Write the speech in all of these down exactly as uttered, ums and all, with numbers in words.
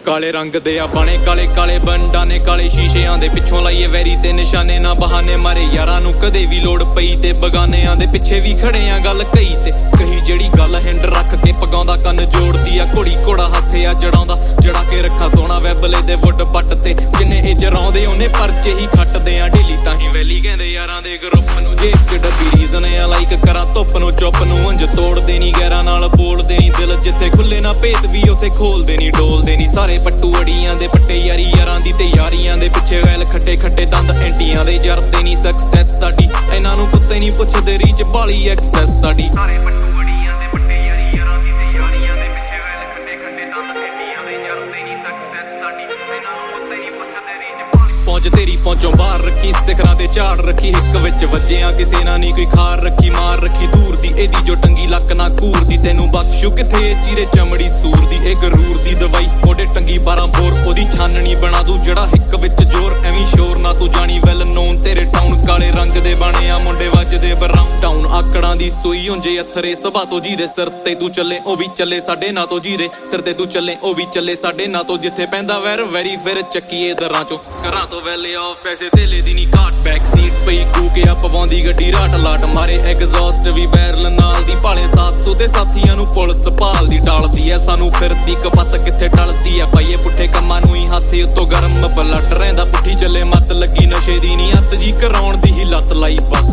ਕਾਲੇ ਰੰਗ ਦੇ ਆ ਬਾਣੇ ਕਾਲੇ ਕਾਲੇ ਬੰਡਾਂ ਨੇ ਕਾਲੇ ਸ਼ੀਸ਼ਿਆਂ ਦੇ ਪਿੱਛੋਂ ਲਾਈਏ ਵੈਰੀ ਤੇ ਨਿਸ਼ਾਨੇ ਨਾ ਬਹਾਨੇ ਮਾਰੇ ਯਾਰਾਂ ਨੂੰ ਕਦੇ ਵੀ ਲੋੜ ਪਈ ਤੇ ਬਗਾਨਿਆਂ ਦੇ ਪਿੱਛੇ ਵੀ ਖੜੇ ਆ ਗੱਲ ਕਈ ਤੇ ਕਹੀ ਜਿਹੜੀ ਗੱਲ ਹੈਂਡ ਰੱਖ ਕੇ ਪਗਾਉਂਦਾ ਕੰਨ ਜੋੜਦੀ ਆ ਘੋੜੀ ਘੋੜਾ ਹੱਥ ਆ ਜੜਾਉਂਦਾ ਜੜਾ ਕੇ ਰੱਖਾ ਸੋਹਣਾ ਵੈਬਲੇ ਦੇ ਵੁੱਡ ਪੱਟ ਤੇ ਜਿੰਨੇ ਇਹ ਜਰਾਉਂਦੇ ਉਹਨੇ ਪਰਚੇ ਹੀ ਖੱਟਦੇ ਆ ਢੇਲੀ ਤਾਂ ਹੀ ਵੈਲੀ ਕਹਿੰਦੇ ਯਾਰਾਂ ਦੇ ਗਰੁੱਪ ਨੂੰ ਜੇਬ ਚ ਡੱਬੀ ਰੀਜ਼ਨ ਆ ਲਾਈਕ ਕਰਾਂ ਧੁੱਪ ਨੂੰ ਚੁੱਪ ਨੂੰ ਉਂਝ ਤੋੜਦੇ ਨੀ ਗੈਰਾਂ ਨਾਲ ਬੋਲਦੇ ਨੀ ਦਿਲ ਜਿੱਥੇ ਖੁੱਲੇ ਨਾ ਭੇਤ ਵੀ ਉੱਥੇ ਖੋਲਦੇ ਨੀ ਡੋਲਦੇ ਨੀ ਸਾਰੇ ਪੱਟੂ ਅੜੀਆਂ ਦੇ ਪੱਟੇ ਯਾਰੀ ਯਾਰਾਂ ਦੀ ਤੇ ਯਾਰੀਆਂ ਦੇ ਪਿੱਛੇ ਵੈਲ ਖੱਟੇ ਖੱਟੇ ਦੰਦ ਐਂਟੀਆਂ ਦੇ ਜਰਦੇ ਨੀ ਸਕਸੈਸ ਸਾਡੀ ਇਹਨਾਂ ਨੂੰ ਕੁੱਤੇ ਨੀ ਪੁੱਛਦੇ ਰੀਚ ਬਾਲੀ ਐਕਸੈਸ ਸਾਡੀ ਸਾਰੇ ਪੱਟੂ ਅੜੀਆਂ ਦੇ ਪੱਟੇ ਯਾਰੀ ਯਾਰਾਂ ਦੀ ਤੇ ਯਾਰੀਆਂ ਦੇ ਪਿੱਛੇ ਵੈਲ ਖੱਟੇ ਖੱਟੇ ਦੰਦ ਐਂਟੀਆਂ ਦੇ ਜਰਦੇ ਨੀ ਸਕਸੈਸ ਸਾਡੀ ਇਹਨਾਂ ਨੂੰ ਕੁੱਤੇ ਨੀ ਪੁੱਛਦੇ ਰੀਚ ਪਹੁੰਚ ਤੇਰੀ ਪਹੁੰਚੋਂ ਬਾਹਰ ਰੱਖੀ ਸਿਖਰਾਂ ਤੇ ਝਾੜ ਰੱਖੀ ਹਿੱਕ ਵਿੱਚ ਵੱਜਿਆ ਕਿਸੇ ਨਾ ਨੀ ਕੋਈ ਖਾਰ ਰੱਖੀ ਮਾਰ ਰੱਖੀ ਦੂਰ ਦੀ ਇਹਦੀ ਜੋ ਟੰਗੀ ਲੱਕ ਨਾ ਕੂਰ ਦੀ ਤੈਨੂੰ ਬਖਸ਼ੂ ਕਿੱਥੇ ਚੀਰੇ ਚਮੜੀ ਸੂਰ ਦੀ ਇਹ ਗਰੂਰ ਦੀ ਦਵਾਈ ਮੋਢੇ ਟੰਗੀ ਬਾਰਾਂ ਬੋਰ ਉਹਦੀ ਛਾਨਣੀ ਬਣਾ ਦੂ ਜਿਹੜਾ ਹਿੱਕ ਵਿੱਚ ਜ਼ੋਰ ਐਵੇਂ ਸ਼ੋਰ ਨਾ ਤੂੰ ਜਾਣੀ ਵੈਲ ਨੋਨ ਤੇਰੇ ਟਾਊਨ ਕਾਲੇ ਰੰਗ ਦੇ ਬਣੇ ਆ ਮੁੰਡੇ ਵੱਜਦੇ ਬਰਾਊਨ ਟਾਊਨ ਆਕੜਾਂ ਦੀ ਸੂਈ ਹੁੰਜੇ ਅਥਰੇ ਸਭਾ ਤੋਂ ਜਿਹਦੇ ਸਿਰ ਤੇ ਤੂੰ ਚੱਲੇ ਉਹ ਵੀ ਚੱਲੇ ਸਾਡੇ ਨਾ ਤੋਂ ਜਿਹਦੇ ਸਿਰ ਤੇ ਤੂੰ ਚੱਲੇ ਉਹ ਵੀ ਚੱਲੇ ਸਾਡੇ ਨਾ ਤੋਂ ਜਿੱਥੇ ਪੈਂਦਾ ਵੈਰ ਵੈਰੀ ਫਿਰ ਚੱਕੀਏ ਦਰਾਂ ਚੋਂ ਘਰਾਂ ਤੋਂ ਵੈਲੇ ਆਫ ਪੈਸੇ ਧੇਲੇ ਦੀ ਨੀ ਘਾਟ ਬੈਕ ਸੀਟ ਪਈ ਕੂਕੇ ਆ ਪਵਾਉਂਦੀ ਗੱਡੀ ਰਾਟ ਲਾਟ ਮਾਰੇ ਐਗਜ਼ੌਸਟ ਵੀ ਬੈਰਲ ਨਾਲ ਦੀ ਭਾਲੇ ਸਾਤ ਸੌ ਤੇ ਸਾਥੀਆਂ ਨੂੰ ਪੁਲਿਸ ਭਾਲਦੀ ਟਾਲਦੀ ਐ ਸਾਨੂੰ ਫਿਰਦੀ ਕਪੱਤ ਕਿੱਥੇ ਟਲਦੀ ਐ ਪਾਈਏ ਪੁੱਠੇ ਕੰਮਾਂ ਨੂੰ ਹੀ ਹੱਥ ਉੱਤੋਂ ਗਰਮ ਬਲੱਡ ਰਹਿੰਦਾ ਪੁੱਠੀ ਚੱਲੇ ਮੱਤ ਲੱਗੀ ਨਸ਼ੇ ਦੀ ਨੀ ਅੱਤ ਜੀ ਕਰਾਉਣ ਦੀ ਹੀ ਲੱਤ ਲਾਈ ਬਸ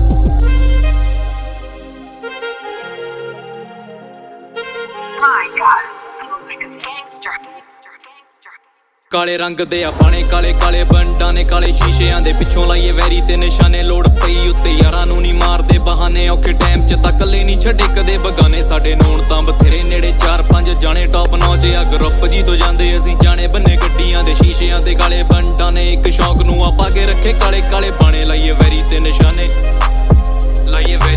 ਕਾਲੇ ਰੰਗ ਦੇ ਆ ਬਾਣੇ ਕਾਲੇ ਕਾਲੇ ਬੰਡਾਂ ਨੇ ਕਾਲੇ ਸ਼ੀਸ਼ਿਆਂ ਦੇ ਪਿੱਛੋਂ ਲਾਈਏ ਵੈਰੀ ਤੇ ਨਿਸ਼ਾਨੇ ਲੋੜ ਪਈ ਉੱਤੇ ਯਾਰਾਂ ਨੂੰ ਨੀ ਮਾਰਦੇ ਬਹਾਨੇ ਔਖੇ ਟਾਈਮ ਚ ਤਾਂ ਕੱਲੇ ਨੀ ਛੱਡੇ ਕਦੇ ਬਗਾਨੇ ਸਾਡੇ ਨੋਣ ਤਾਂ ਬਥੇਰੇ ਨੇੜੇ ਚਾਰ ਪੰਜ ਜਾਣੇ ਟੌਪ ਨੌਚ ਆ ਗਰੁੱਪ ਜੀ ਤੋਂ ਜਾਂਦੇ ਅਸੀਂ ਜਾਣੇ ਬੰਨੇ ਗੱਡੀਆਂ ਦੇ ਸ਼ੀਸ਼ਿਆਂ ਤੇ ਕਾਲੇ ਬੰਡਾਂ ਨੇ ਇੱਕ ਸ਼ੌਕ ਨੂੰ ਆਪਾ ਕੇ ਰੱਖੇ ਕਾਲੇ ਕਾਲੇ ਬਾਣੇ ਲਾਈਏ ਵੈਰੀ ਤੇ ਨਿਸ਼ਾਨੇ ਲਾਈਏ